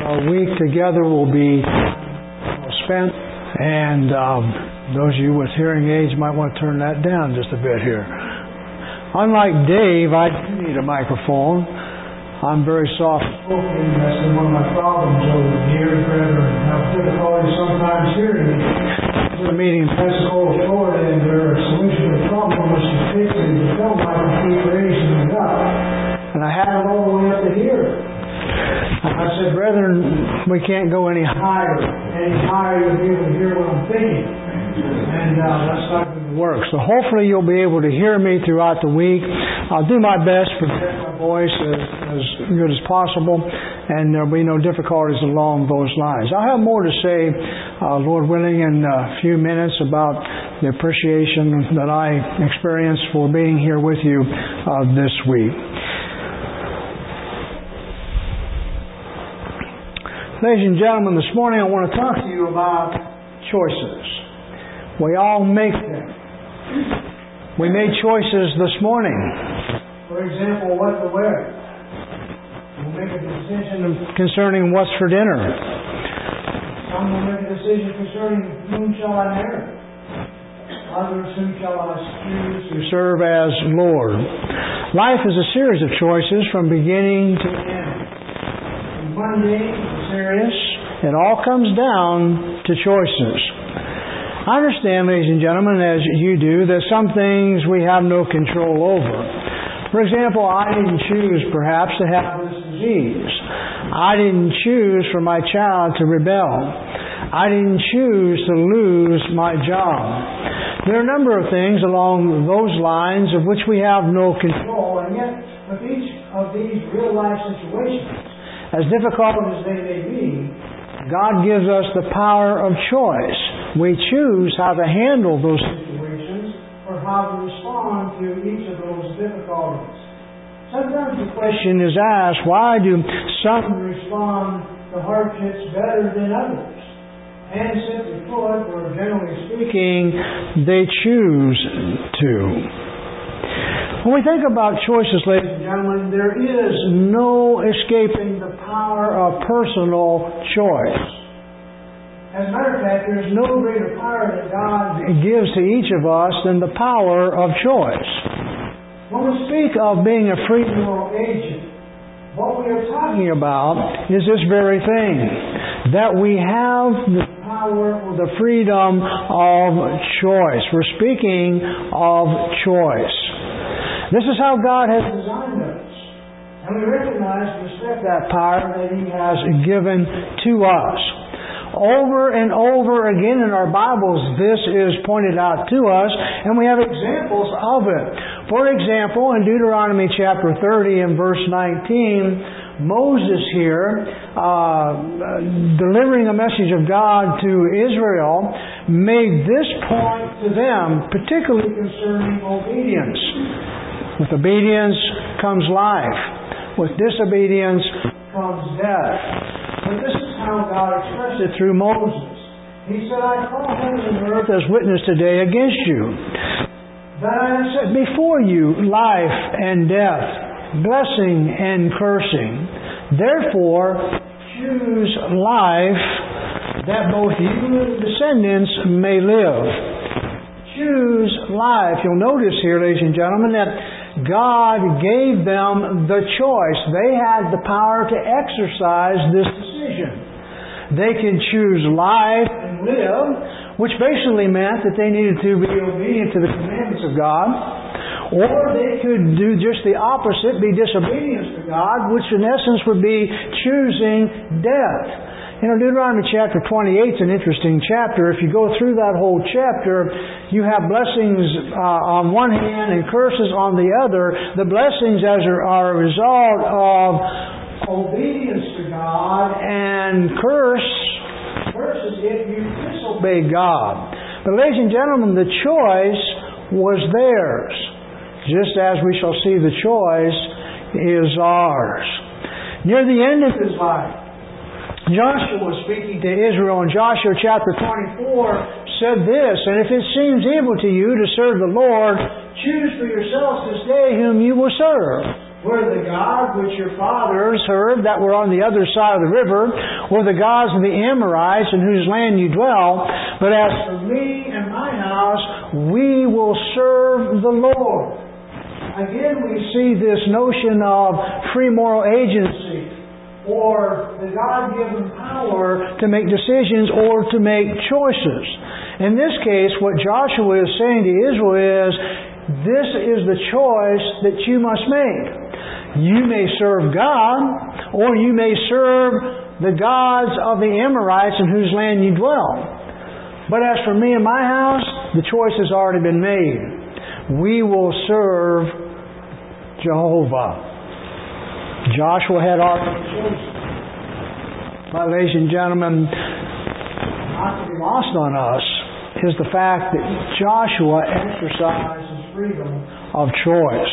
Our week together will be spent, and those of you with hearing aids might want to turn that down just a bit here. Unlike Dave, I do need a microphone. I'm very soft-spoken. That's been one of my problems over the years, brethren. I have difficulty sometimes hearing me. I was at a meeting in Pensacola, Florida, and their solution to the problem was to fix it to fill my complete raising it up. And I had it all the way up to here. And I said, brethren, we can't go any higher. Any higher, you'll be able to hear what I'm thinking. And that's not going to work. So hopefully you'll be able to hear me throughout the week. I'll do my best to protect my voice as good as possible, and there'll be no difficulties along those lines. I'll have more to say, Lord willing, in a few minutes about the appreciation that I experience for being here with you this week. Ladies and gentlemen, this morning I want to talk to you about choices. We all make them. We made choices this morning. For example, what to wear. We'll make a decision concerning what's for dinner. Some will make a decision concerning whom shall I marry. Others, whom shall I choose to serve as Lord. Life is a series of choices from beginning to end. Mundane, serious, it all comes down to choices. I understand, ladies and gentlemen, as you do, that some things we have no control over. For example, I didn't choose, perhaps, to have this disease. I didn't choose for my child to rebel. I didn't choose to lose my job. There are a number of things along those lines of which we have no control, and yet, with each of these real-life situations, as difficult as they may be, God gives us the power of choice. We choose how to handle those situations or how to respond to each of those difficulties. Sometimes the question is asked, why do some respond to hardships better than others? And simply put, or generally speaking, they choose to. When we think about choices, ladies and gentlemen, there is no escaping the power of personal choice. As a matter of fact, there is no greater power that God gives to each of us than the power of choice. When we speak of being a free moral agent, what we are talking about is this very thing, that we have the power or the freedom of choice. We're speaking of choice. This is how God has designed us. And we recognize and respect that power that He has given to us. Over and over again in our Bibles, this is pointed out to us, and we have examples of it. For example, in Deuteronomy chapter 30 and verse 19, Moses here, delivering a message of God to Israel, made this point to them, particularly concerning obedience. With obedience comes life. With disobedience comes death. But this is how God expressed it through Moses. He said, I call heaven and earth as witness today against you, that I have set before you life and death, blessing and cursing. Therefore, choose life, that both you and your descendants may live. Choose life. You'll notice here, ladies and gentlemen, that God gave them the choice. They had the power to exercise this decision. They can choose life and live, which basically meant that they needed to be obedient to the commandments of God, or they could do just the opposite, be disobedience to God, which in essence would be choosing death. Deuteronomy chapter 28 is an interesting chapter. If you go through that whole chapter, you have blessings on one hand and curses on the other. The blessings are a result of obedience to God, and curses if you disobey God. But ladies and gentlemen, the choice was theirs. Just as we shall see, the choice is ours. Near the end of his life, Joshua was speaking to Israel in Joshua chapter 24, said this, and if it seems evil to you to serve the Lord, choose for yourselves this day whom you will serve. Whether the God which your fathers served that were on the other side of the river, or the gods of the Amorites in whose land you dwell. But as for me and my house, we will serve the Lord. Again, we see this notion of free moral agency, or the God-given power to make decisions or to make choices. In this case, what Joshua is saying to Israel is, this is the choice that you must make. You may serve God, or you may serve the gods of the Amorites in whose land you dwell. But as for me and my house, the choice has already been made. We will serve Jehovah. Joshua had already chosen. But ladies and gentlemen, not to be lost on us is the fact that Joshua exercises freedom of choice.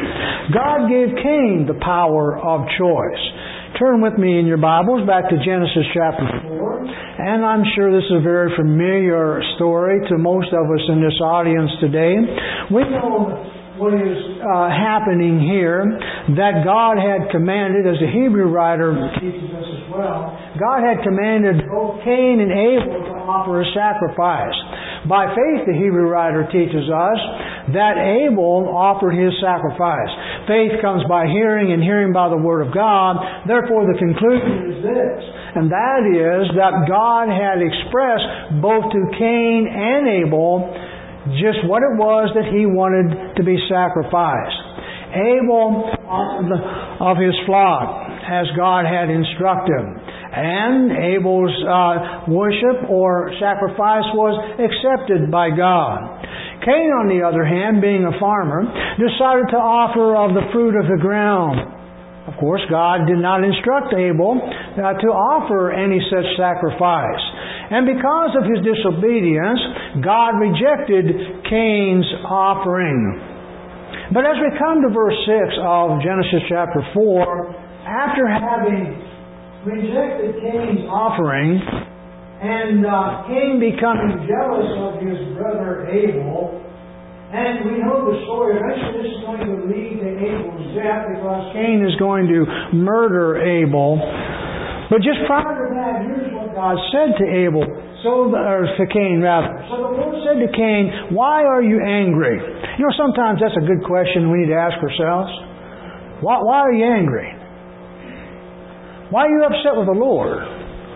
God gave Cain the power of choice. Turn with me in your Bibles back to Genesis chapter 4. And I'm sure this is a very familiar story to most of us in this audience today. We know what is happening here, that God had commanded, as the Hebrew writer teaches us as well, God had commanded both Cain and Abel to offer a sacrifice. By faith, the Hebrew writer teaches us that Abel offered his sacrifice. Faith comes by hearing, and hearing by the Word of God. Therefore, the conclusion is this, and that is that God had expressed both to Cain and Abel just what it was that he wanted to be sacrificed. Abel offered of his flock as God had instructed, and Abel's worship or sacrifice was accepted by God. Cain, on the other hand, being a farmer, decided to offer of the fruit of the ground. Of course, God did not instruct Abel to offer any such sacrifice. And because of his disobedience, God rejected Cain's offering. But as we come to verse 6 of Genesis chapter 4, after having rejected Cain's offering, and Cain becoming jealous of his brother Abel, and we know the story, eventually this is going to lead to Abel's death because Cain is going to murder Abel. But just prior to that, here's what God said to Abel, or to Cain rather. So the Lord said to Cain, why are you angry? You know, sometimes that's a good question we need to ask ourselves. Why are you angry? Why are you upset with the Lord?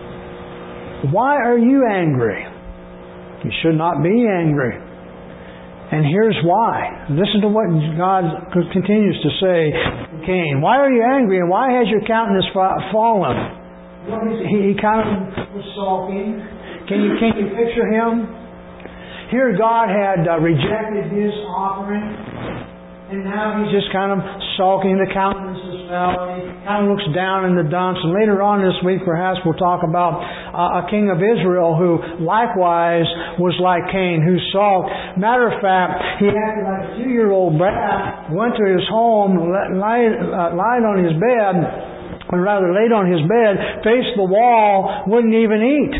Why are you angry? You should not be angry. And here's why. Listen to what God continues to say to Cain. Why are you angry, and why has your countenance fallen? He kind of was sulking. Can you picture him? Here God had rejected his offering, and now he's just kind of sulking. The countenance is fell. He kind of looks down in the dumps. And later on this week, perhaps we'll talk about a king of Israel who likewise was like Cain, who sulked. Matter of fact, he acted like a 2-year-old brat, went to his home, lied on his bed, or rather laid on his bed, faced the wall, wouldn't even eat.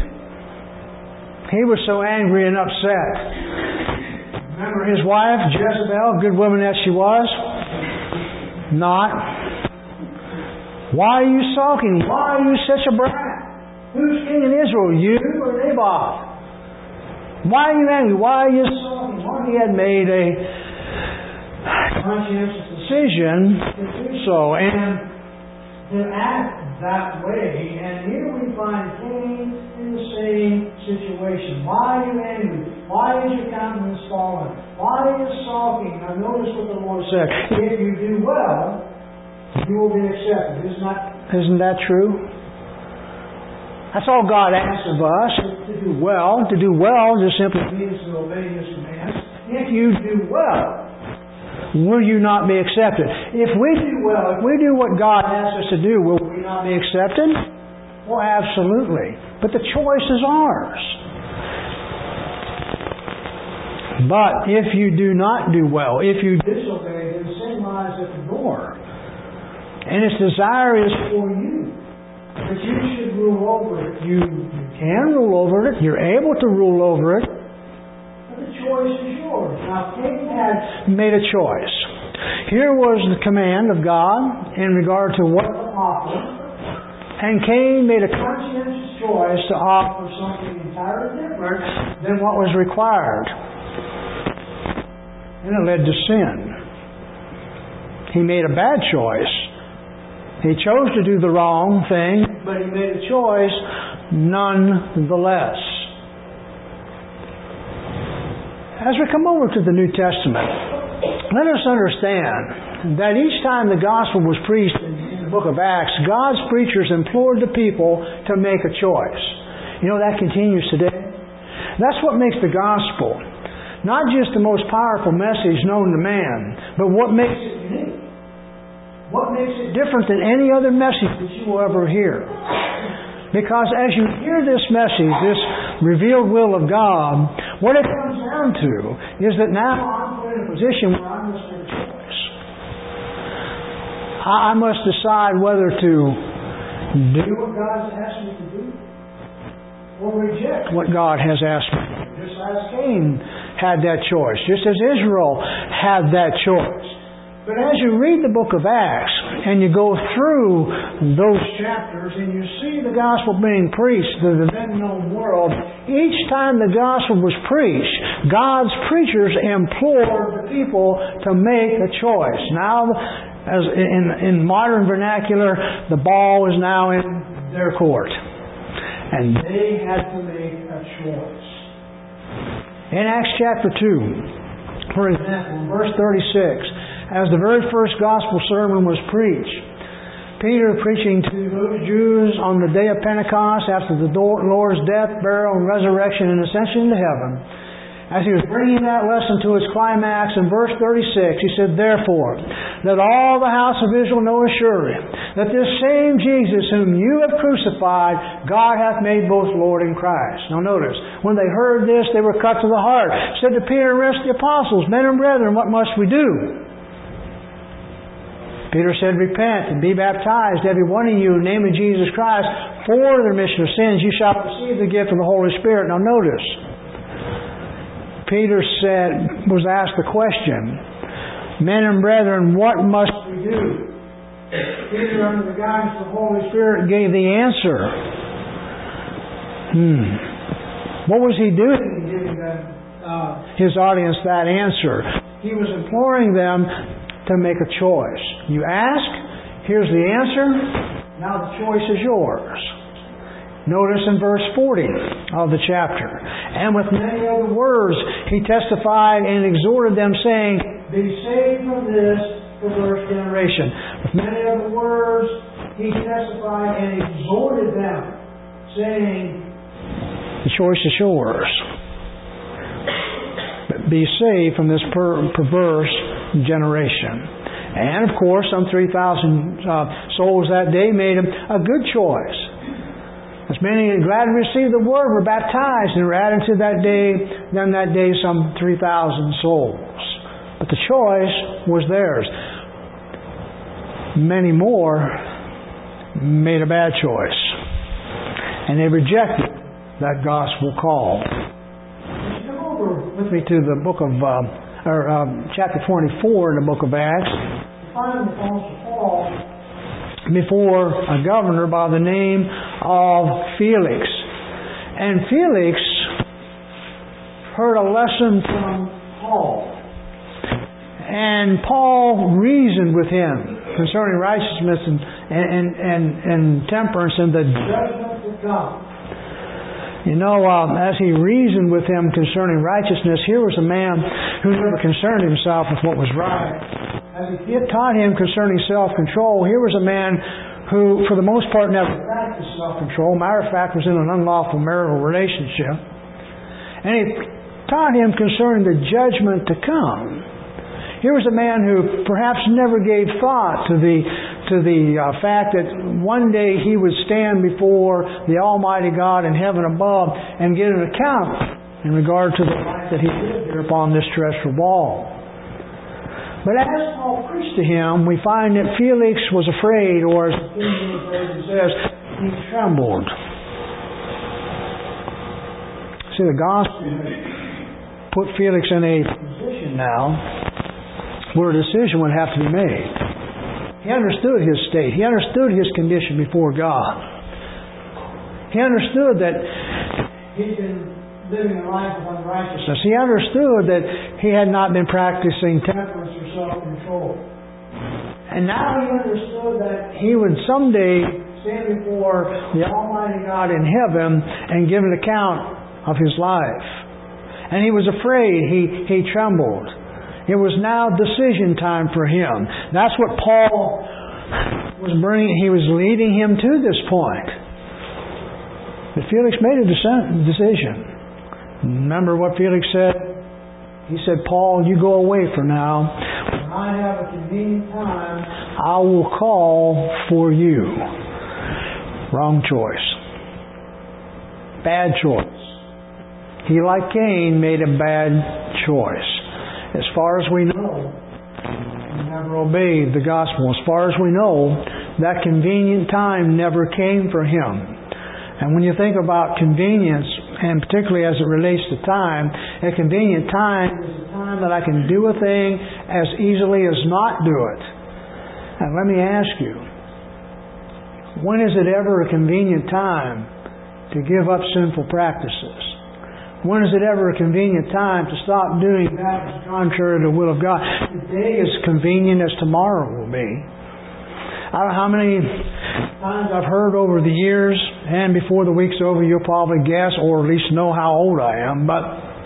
He was so angry and upset. Remember his wife, Jezebel, good woman that she was? Not. Why are you sulking? Why are you such a brat? Who's king in Israel, you or Naboth? Why are you angry? Why are you sulking? Well, he had made a conscientious decision to do so, and to act that way. And here we find Cain in the same situation. Why are you angry? Why is your countenance fallen? Why are you sulking? Now notice what the Lord said. If you do well, you will be accepted. Isn't that true? That's all God asks of us, to do well. To do well just simply means to obey His commands. If you do well, will you not be accepted? If we do well, if we do what God asks us to do, will we not be accepted? Well, absolutely. But the choice is ours. But if you do not do well, if you disobey, then sin lies at the door. And its desire is for you. But you should rule over it. You can rule over it. You're able to rule over it. The choice is yours. Now, Cain had made a choice. Here was the command of God in regard to what to offer. And Cain made a conscientious choice to offer something entirely different than what was required. And it led to sin. He made a bad choice. He chose to do the wrong thing, but he made a choice nonetheless. As we come over to the New Testament, let us understand that each time the gospel was preached in the book of Acts, God's preachers implored the people to make a choice. You know, that continues today. That's what makes the gospel not just the most powerful message known to man, but what makes it unique. What makes it different than any other message that you will ever hear. Because as you hear this message, this revealed will of God, what it comes down to is that now I'm put in a position where I must make a choice. I must decide whether to do what God has asked me to do or reject what God has asked me to do. Just as Cain had that choice. Just as Israel had that choice. But as you read the book of Acts and you go through those chapters and you see the gospel being preached to the then known world, each time the gospel was preached, God's preachers implored the people to make a choice. Now, as in modern vernacular, the ball is now in their court. And they had to make a choice. In Acts chapter 2, for example, in verse 36, as the very first gospel sermon was preached, Peter preaching to those Jews on the day of Pentecost after the Lord's death, burial, and resurrection and ascension into heaven, as he was bringing that lesson to its climax in verse 36, he said, "Therefore, let all the house of Israel know assuredly that this same Jesus whom you have crucified, God hath made both Lord and Christ." Now notice, when they heard this, they were cut to the heart. Said to Peter and the rest of the apostles, "Men and brethren, what must we do?" Peter said, "Repent and be baptized, every one of you, in the name of Jesus Christ, for the remission of sins. You shall receive the gift of the Holy Spirit." Now notice, Peter was asked the question, "Men and brethren, what must we do?" Peter, under the guidance of the Holy Spirit, gave the answer. What was he doing in giving his audience that answer? He was imploring them to make a choice. You ask, here's the answer, now the choice is yours. Notice in verse 40 of the chapter, "And with many other words he testified and exhorted them, saying, Be saved from this perverse generation." With many other words he testified and exhorted them, saying, the choice is yours. Be saved from this perverse generation. And of course, some 3,000 souls that day made a good choice. As many glad to receive the word were baptized and were added to that day some 3,000 souls. But the choice was theirs. Many more made a bad choice. And they rejected that gospel call. Come over with me to the book of chapter 24 in the book of Acts. We find the Apostle Paul before a governor by the name of Felix. And Felix heard a lesson from Paul. And Paul reasoned with him concerning righteousness and temperance and the judgment of God. You know, as he reasoned with him concerning righteousness, here was a man who never concerned himself with what was right. As he taught him concerning self-control, here was a man who, for the most part, never practiced self-control. Matter of fact, was in an unlawful marital relationship. And he taught him concerning the judgment to come. Here was a man who perhaps never gave thought to the fact that one day he would stand before the Almighty God in heaven above and get an account in regard to the life that he lived here upon this terrestrial ball. But as Paul preached to him, we find that Felix was afraid, or as the King James Version says, he trembled. See, the gospel put Felix in a position now where a decision would have to be made. He understood his state. He understood his condition before God. He understood that he'd been living a life of unrighteousness. He understood that he had not been practicing temperance or self-control. And now he understood that he would someday stand before the Almighty God in heaven and give an account of his life. And he was afraid. He trembled. It was now decision time for him. That's what Paul was bringing. He was leading him to this point. But Felix made a decision. Remember what Felix said? He said, Paul, you go away for now. When I have a convenient time, I will call for you. Wrong choice. Bad choice. He, like Cain, made a bad choice. As far as we know, he never obeyed the gospel. As far as we know, that convenient time never came for him. And when you think about convenience, and particularly as it relates to time, a convenient time is a time that I can do a thing as easily as not do it. And let me ask you, when is it ever a convenient time to give up sinful practices? When is it ever a convenient time to stop doing that which is contrary to the will of God? Today is convenient as tomorrow will be. I don't know how many times I've heard over the years, and before the week's over you'll probably guess or at least know how old I am, but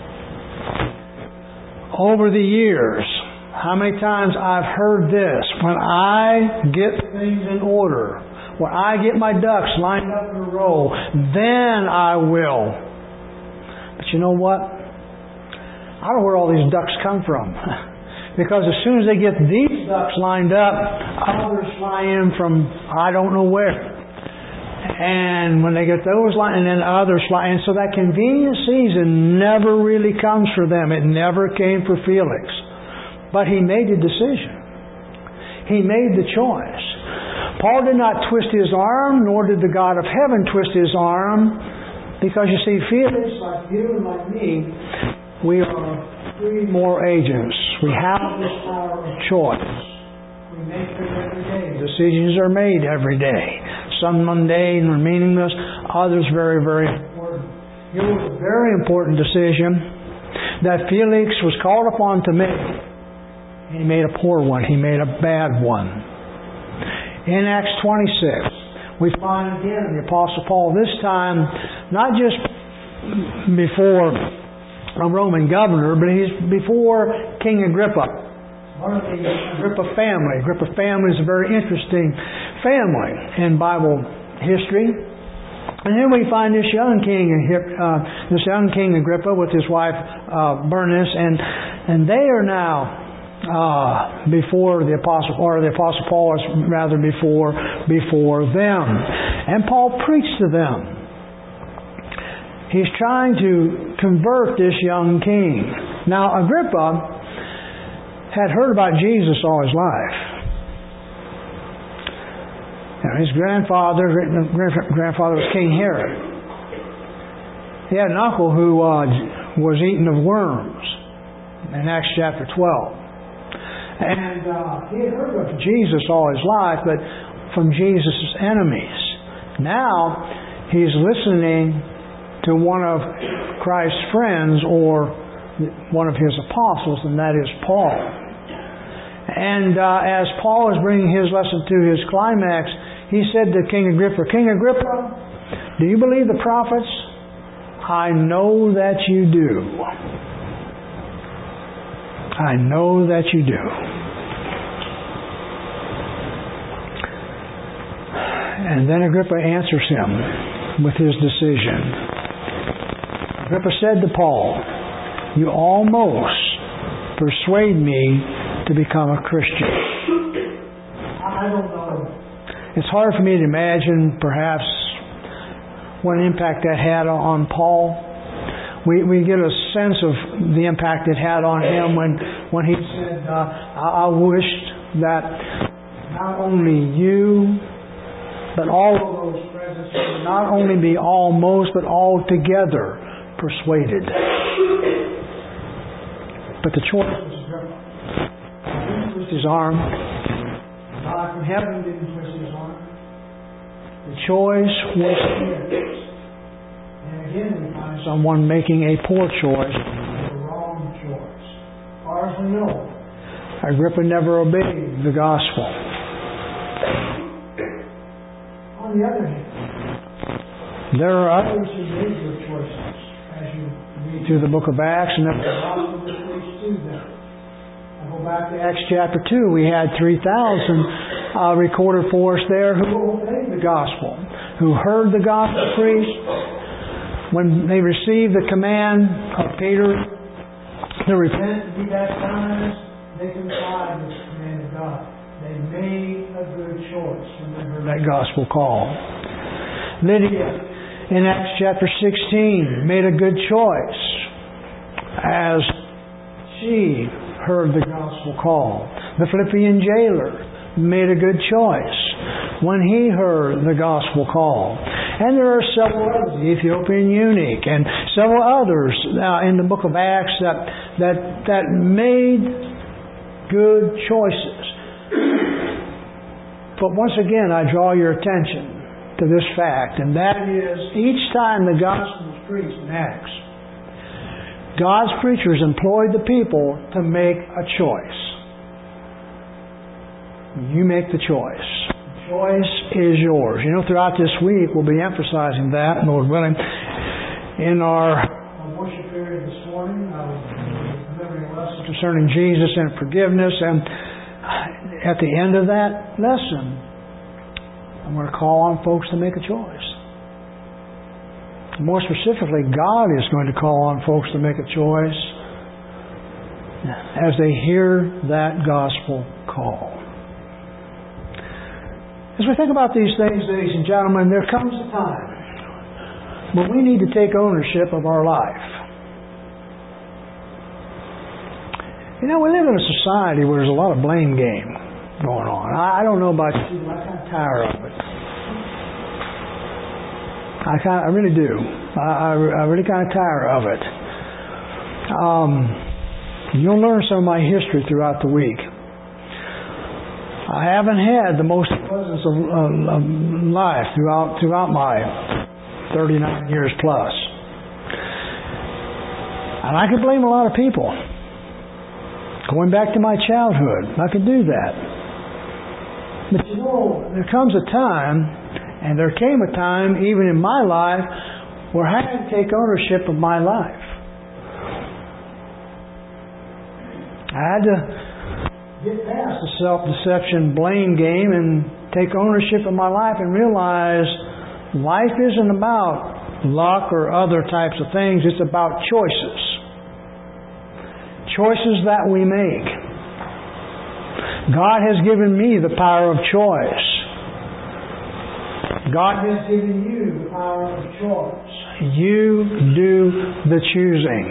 over the years, how many times I've heard this: when I get things in order, when I get my ducks lined up in a row, then I will. But you know what? I don't know where all these ducks come from. Because as soon as they get these ducks lined up, others fly in from I don't know where. And when they get those lined, and then others fly in. So that convenient season never really comes for them. It never came for Felix. But he made a decision. He made the choice. Paul did not twist his arm, nor did the God of heaven twist his arm. Because you see, Felix, like you and like me, we are free moral agents. We have this power of choice. We make it every day. Decisions are made every day. Some mundane or meaningless, others very, very important. It was a very important decision that Felix was called upon to make. He made a poor one. He made a bad one. In Acts 26, we find again the Apostle Paul, this time not just before a Roman governor, but he's before King Agrippa, one of the Agrippa family. Agrippa family is a very interesting family in Bible history. And then we find this young king Agrippa with his wife Bernice, and they are now before the Apostle, or the Apostle Paul is rather before them. And Paul preached to them. He's trying to convert this young king. Now, Agrippa had heard about Jesus all his life. Now, his grandfather was King Herod. He had an uncle who was eaten of worms in Acts chapter 12. And he had heard of Jesus all his life, but from Jesus' enemies. Now, he's listening to one of Christ's friends, or one of his apostles, and that is Paul. And as Paul is bringing his lesson to his climax, he said to King Agrippa, "King Agrippa, do you believe the prophets? I know that you do. I know that you do." And then Agrippa answers him with his decision. Agrippa said to Paul, "You almost persuade me to become a Christian." I don't know. It's hard for me to imagine, perhaps, what impact that had on Paul. We get a sense of the impact it had on him when he said, "I wished that not only you, but all of those present would not only be almost, but altogether persuaded." But the choice was Agrippa. He twisted his arm. God from heaven didn't twist His arm. The choice was His. And again, we find someone making a poor choice, a wrong choice. As far as we know, Agrippa never obeyed the gospel. On the other hand, there are others who made good choices, as you read through the book of Acts, and the gospel was preached to them. I go back to Acts chapter 2, we had 3,000 recorded for us there who obeyed the gospel, who heard the gospel preached. When they received the command of Peter to repent and be baptized, they complied with the command of God. They made a good choice when they heard that gospel call. Lydia, in Acts chapter 16, made a good choice as she heard the gospel call. The Philippian jailer made a good choice when he heard the gospel call. And there are several others, the Ethiopian eunuch, and several others in the book of Acts that made good choices. But once again, I draw your attention to this fact, and that is, each time the gospel was preached in Acts, God's preachers employed the people to make a choice. You make the choice. The choice is yours. You know, throughout this week, we'll be emphasizing that, Lord willing. In our worship period this morning, delivering a lesson concerning Jesus and forgiveness, and at the end of that lesson, I'm going to call on folks to make a choice. More specifically, God is going to call on folks to make a choice as they hear that gospel call. As we think about these things, ladies and gentlemen, there comes a time when we need to take ownership of our life. You know, we live in a society where there's a lot of blame game going on. I don't know about you, but I'm kind of tired of it. I really do. I really kind of tired of it. You'll learn some of my history throughout the week. I haven't had the most pleasant of life throughout my 39 years plus. And I could blame a lot of people. Going back to my childhood, I could do that. But you know, there comes a time, and there came a time, even in my life, where I had to take ownership of my life. I had to get past the self-deception blame game and take ownership of my life and realize life isn't about luck or other types of things. It's about choices. Choices that we make. God has given me the power of choice. God has given you the power of choice. You do the choosing.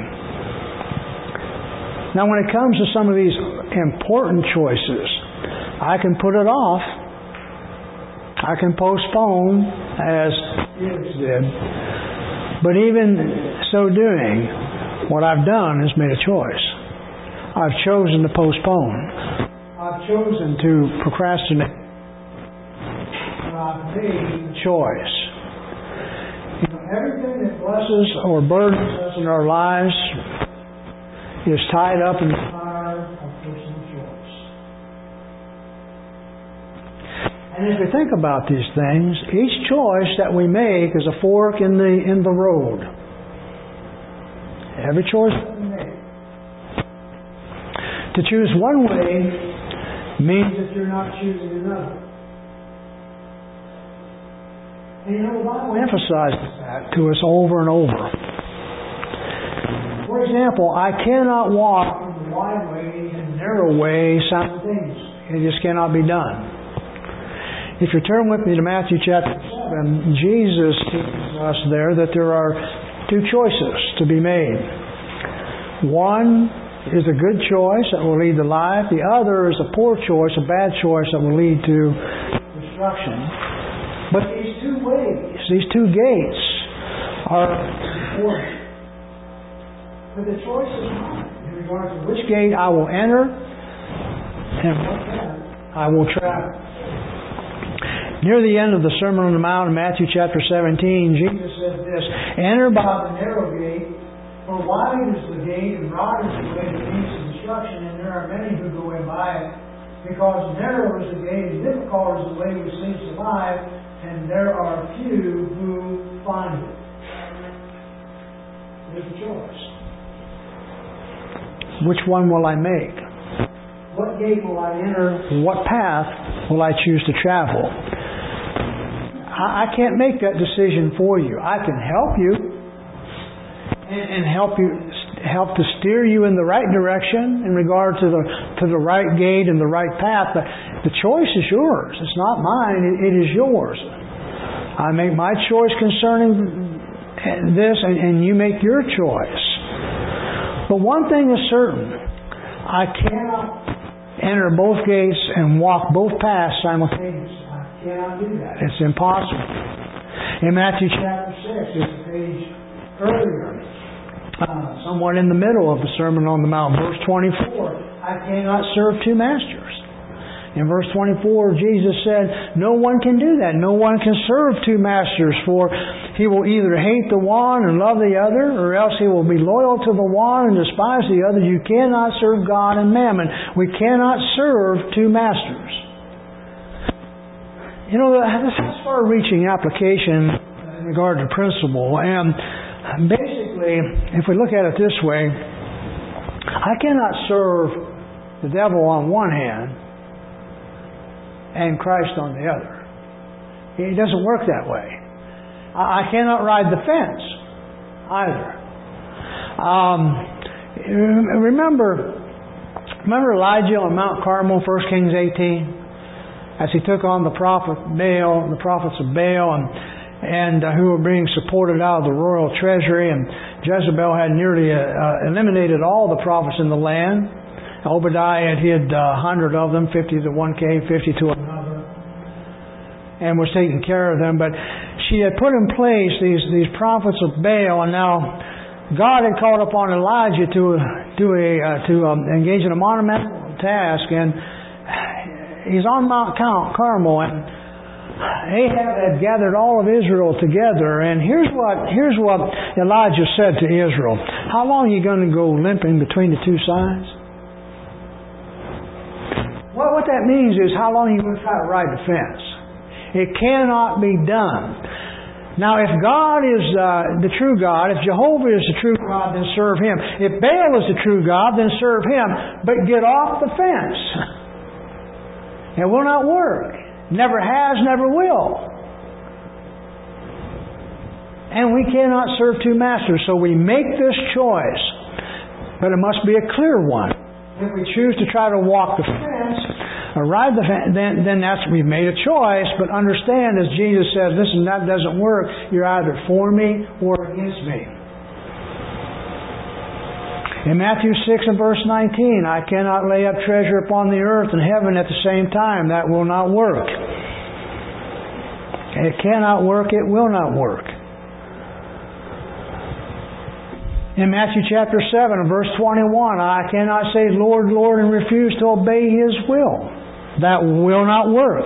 Now, when it comes to some of these important choices, I can put it off. I can postpone, as Felix did. But even so doing, what I've done is made a choice. I've chosen to postpone. I've chosen to procrastinate. And I've made a choice. You know, everything that blesses or burdens us in our lives is tied up in the fire of personal choice. And as we think about these things, each choice that we make is a fork in the road. Every choice that we make. To choose one way means that you're not choosing another. And you know, the Bible emphasizes that to us over and over. For example, I cannot walk in the wide way and narrow way simultaneously. It just cannot be done. If you turn with me to Matthew chapter 7, Jesus teaches us there that there are two choices to be made. One is a good choice that will lead to life. The other is a poor choice, a bad choice that will lead to destruction. But these two ways, these two gates are important. But the choice is mine in regard to which gate I will enter and what path I will travel. Near the end of the Sermon on the Mount in Matthew chapter 17, Jesus said this, "Enter by the narrow gate, for wide is the gate and broad is the way that leads to destruction, and there are many who go in by it. Because narrow is the gate and difficult is the way which leads to life, and there are few who find it." There's a choice. Which one will I make? What gate will I enter? What path will I choose to travel? I can't make that decision for you. I can help you and help to steer you in the right direction in regard to the right gate and the right path. But the choice is yours. It's not mine. It is yours. I make my choice concerning this, and you make your choice. But one thing is certain: I cannot enter both gates and walk both paths simultaneously. I cannot do that. It's impossible. In Matthew chapter 6, it's a page earlier, somewhat in the middle of the Sermon on the Mount, verse 24, "I cannot serve two masters." In verse 24, Jesus said, "No one can do that. No one can serve two masters, for he will either hate the one and love the other, or else he will be loyal to the one and despise the other. You cannot serve God and mammon." We cannot serve two masters. You know, this is a far-reaching application in regard to principle. And basically, if we look at it this way, I cannot serve the devil on one hand and Christ on the other. It doesn't work that way. I cannot ride the fence either. Remember Elijah on Mount Carmel, 1 Kings 18, as he took on the prophets of Baal, and who were being supported out of the royal treasury, and Jezebel had nearly eliminated all the prophets in the land. Obadiah had hid 100 of them, 50 to one cave, 50 to another, and was taking care of them. But she had put in place these prophets of Baal, and now God had called upon Elijah to engage in a monumental task, and he's on Mount Carmel, and Ahab had gathered all of Israel together, and here's what Elijah said to Israel: "How long are you going to go limping between the two sides?" What that means is, how long are you going to try to ride the fence? It cannot be done. Now, if God is the true God, if Jehovah is the true God, then serve Him. If Baal is the true God, then serve him. But get off the fence. It will not work. Never has, never will. And we cannot serve two masters. So we make this choice, but it must be a clear one. If we choose to try to walk the fence or ride the fence, then we've made a choice. But understand, as Jesus says, listen, that doesn't work. You're either for me or against me. In Matthew 6 and verse 19, "I cannot lay up treasure upon the earth and heaven at the same time." That will not work. It cannot work. It will not work. In Matthew chapter 7 and verse 21, "I cannot say, 'Lord, Lord,' and refuse to obey His will." That will not work.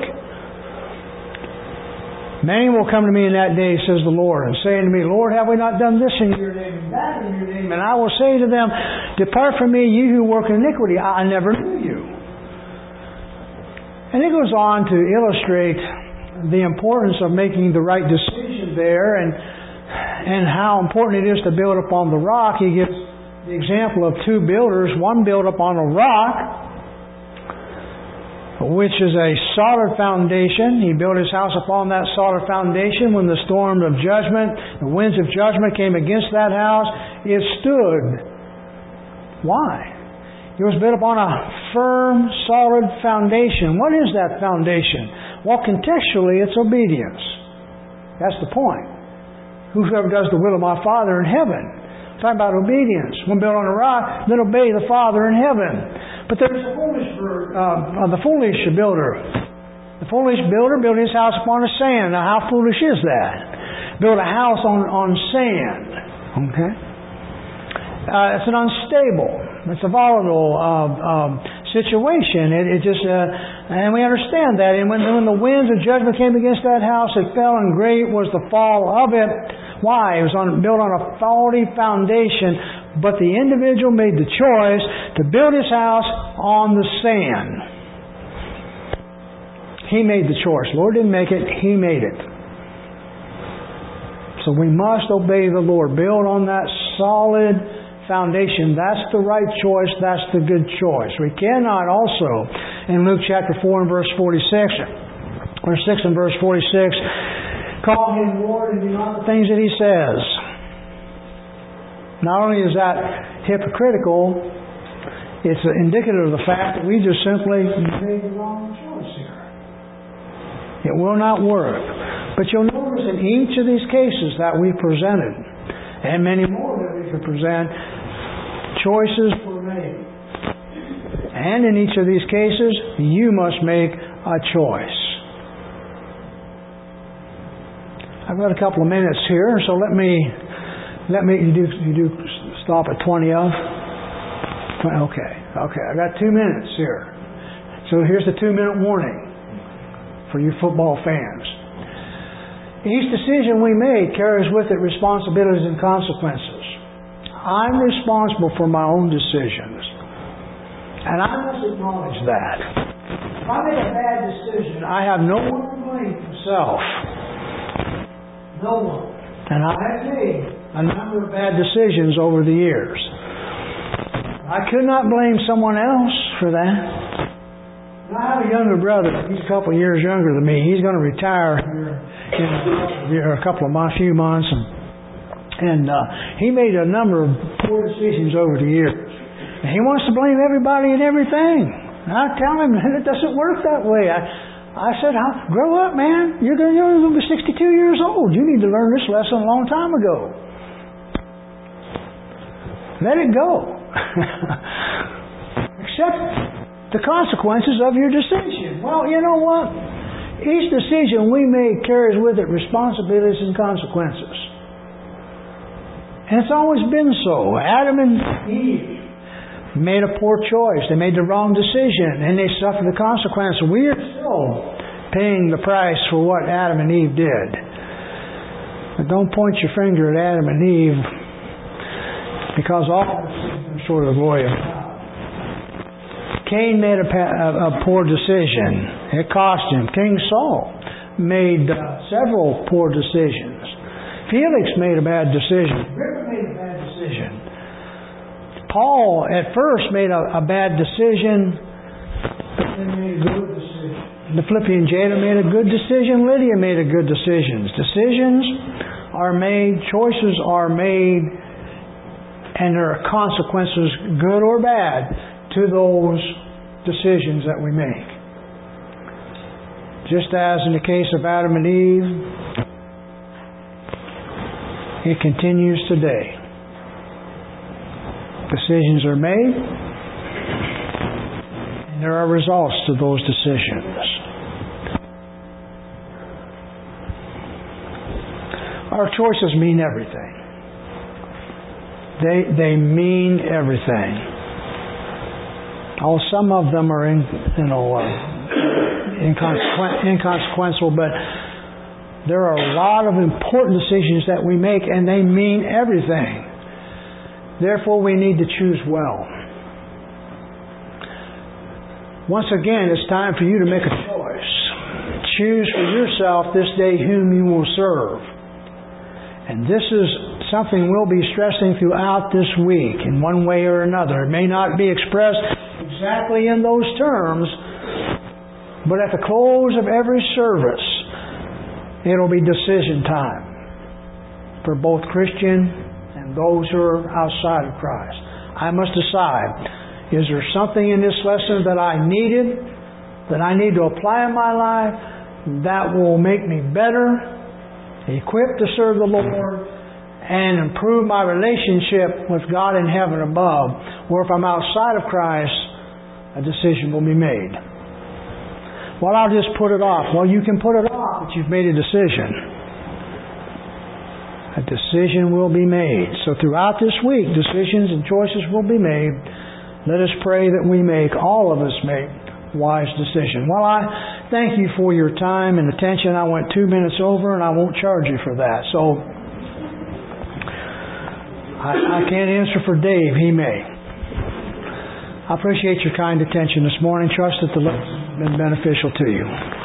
"Many will come to me in that day, says the Lord, and say unto me, Lord, have we not done this in your name and that in your name? And I will say to them, Depart from me, you who work iniquity. I never knew you." And it goes on to illustrate the importance of making the right decision there, and how important it is to build upon the rock. He gives the example of two builders. One built upon a rock, which is a solid foundation. He built his house upon that solid foundation. When the storm of judgment, the winds of judgment came against that house, it stood. Why? It was built upon a firm, solid foundation. What is that foundation? Well, contextually, it's obedience. That's the point. Whosoever does the will of my Father in heaven. Talking about obedience. When built on a rock, then obey the Father in heaven. But there's the foolish builder. The foolish builder built his house upon the sand. Now, how foolish is that? Build a house on sand. Okay? It's an unstable. It's a volatile situation. It just And we understand that. And when the winds of judgment came against that house, it fell, and great was the fall of it. Why? It was built on a faulty foundation, but the individual made the choice to build his house on the sand. He made the choice. The Lord didn't make it. He made it. So we must obey the Lord. Build on that solid foundation. That's the right choice. That's the good choice. We cannot also, in Luke chapter 4 and verse 46, or 6 and verse 46, call Him Lord and do not the things that He says. Not only is that hypocritical, it's indicative of the fact that we just simply made the wrong choice here. It will not work. But you'll notice in each of these cases that we presented, and many more that we could present, choices were made. And in each of these cases, you must make a choice. I've got a couple of minutes here, so let me you do stop at 20 of? Okay. I got 2 minutes here. So here's the 2-minute warning for you football fans. Each decision we make carries with it responsibilities and consequences. I'm responsible for my own decisions. And I must acknowledge that. If I make a bad decision, I have no one to blame myself. No one. And I have made a number of bad decisions over the years. I could not blame someone else for that. I have a younger brother. He's a couple of years younger than me. He's going to retire here in a couple of few months, and he made a number of poor decisions over the years. And he wants to blame everybody and everything. And I tell him it doesn't work that way. I said, grow up, man. You're going to be 62 years old. You need to learn this lesson a long time ago. Let it go. Accept the consequences of your decision. Well, you know what? Each decision we make carries with it responsibilities and consequences. And it's always been so. Adam and Eve made a poor choice. They made the wrong decision, and they suffered the consequence. We are still paying the price for what Adam and Eve did. But don't point your finger at Adam and Eve, because all of us are short of the glory of God. Cain made a poor decision. It cost him. King Saul made several poor decisions. Felix made a bad decision. Agrippa made a bad decision. Paul at first made a bad decision, but then made a good decision. The Philippian jailer made a good decision. Lydia made a good decision. Decisions are made, choices are made, and there are consequences, good or bad, to those decisions that we make. Just as in the case of Adam and Eve, it continues today. Decisions are made, and there are results to those decisions. Our choices mean everything. They mean everything. Oh, some of them are inconsequential, but there are a lot of important decisions that we make, and they mean everything. Therefore, we need to choose well. Once again, it's time for you to make a choice. Choose for yourself this day whom you will serve. And this is something we'll be stressing throughout this week in one way or another. It may not be expressed exactly in those terms, but at the close of every service, it'll be decision time for both Christian and those who are outside of Christ. I must decide, is there something in this lesson that I needed, that I need to apply in my life, that will make me better, equipped to serve the Lord, and improve my relationship with God in heaven above? Or if I'm outside of Christ, a decision will be made. Well, I'll just put it off. Well, you can put it off, but you've made a decision. A decision will be made. So throughout this week, decisions and choices will be made. Let us pray that we make, all of us make, wise decision. Well, I thank you for your time and attention. I went 2 minutes over, and I won't charge you for that. So I can't answer for Dave. He may. I appreciate your kind attention this morning. Trust that the lesson has been beneficial to you.